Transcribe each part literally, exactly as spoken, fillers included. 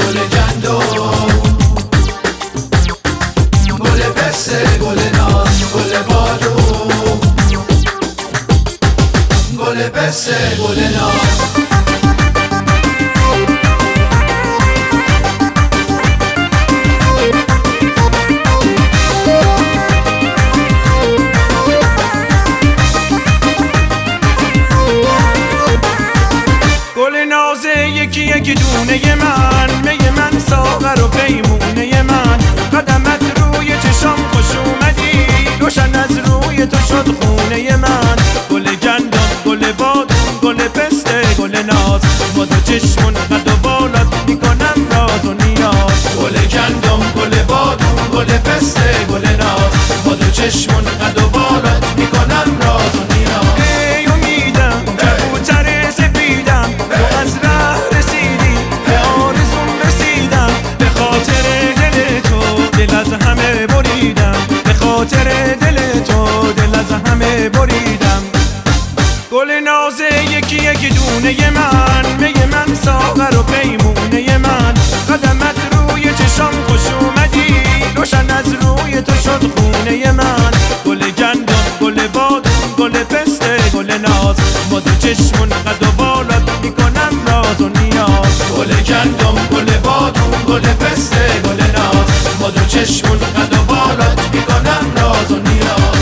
گل گندم، گل پسته، گل ناز، گل بادوم، گل پسته، گل ناز. یکی یکی دونه من، می من ساغر و پیمونه من. قدمت روی چشام خوش اومدی، روشن از روی تو شد خونه من. گل گندم، گل بادوم، گل پسته، گل ناز، با دو چشمون قد و بالات میکنم راز و نیاز. گل گندم، گل بادوم، گل پسته، گل ناز، با دو چشمون قد و بالات میکنم راز و نیاز. ای امیدم کبوتر سپیدم، تو از ره رسیدی به آرزوم رسیدم. به خاطر دل تو دل از همه بریدم، به خاطر دل تو دل از همه بریدم. گل ناز یکی یکی دونه من، می من ساغر و پیمونه من. قدمت روی چشام خوش اومدی، روشن از روی تو شد خونه من. گل گندم، گل بادوم، گل پسته، گل ناز، با دو چشمون قد و بالات میکنم راز و نیاز. گل گندم، گل بادوم، گل پسته، گل ناز، با دو چشمون قد و بالات میکنم راز و نیاز.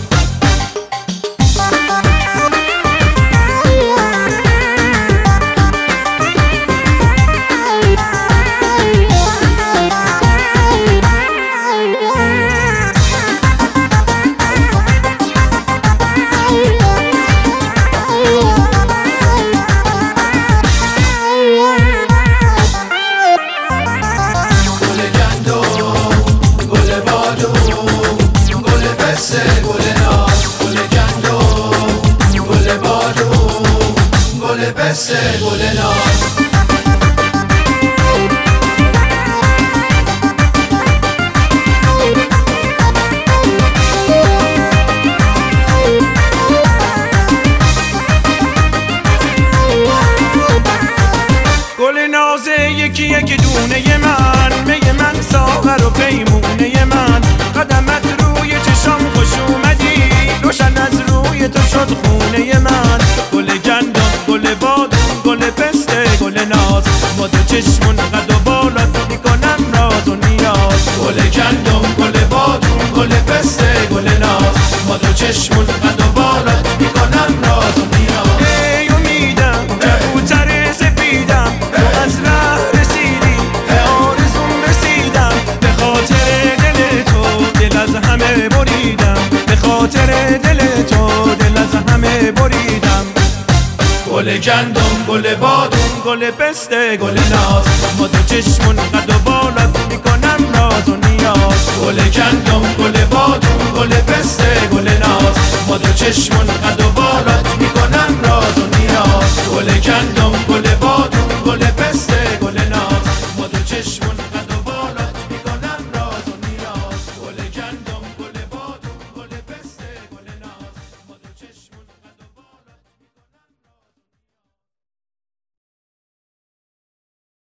پسته، گل ناز. گل ناز یکی یکی دونه من، می من ساغر و پیمونه من. قدمت روی چشام خوش اومدی، روشن از روی تو شد خونه من. گل گندم، گل بادوم، گل پسته، گل ناز، با دو چشمون قد و بالات میکنم راز و نیاز. گل گندم، گل بادوم، گل پسته، گل ناز، با دو چشمون قد و بالات میکنم راز و نیاز. ای امیدم کبوتر سپیدم، تو از ره رسیدی به آرزوم رسیدم. به خاطر دل تو دل از همه بریدم، به خاطر دل تو دل از همه بریدم. گل گندم، گل بادوم، گل پسته، گل ناز، با دو چشمون قد و بالات میکنم راز و نیاز. گل گندم، گل بادوم، گل پسته، گل ناز، با دو چشمون قد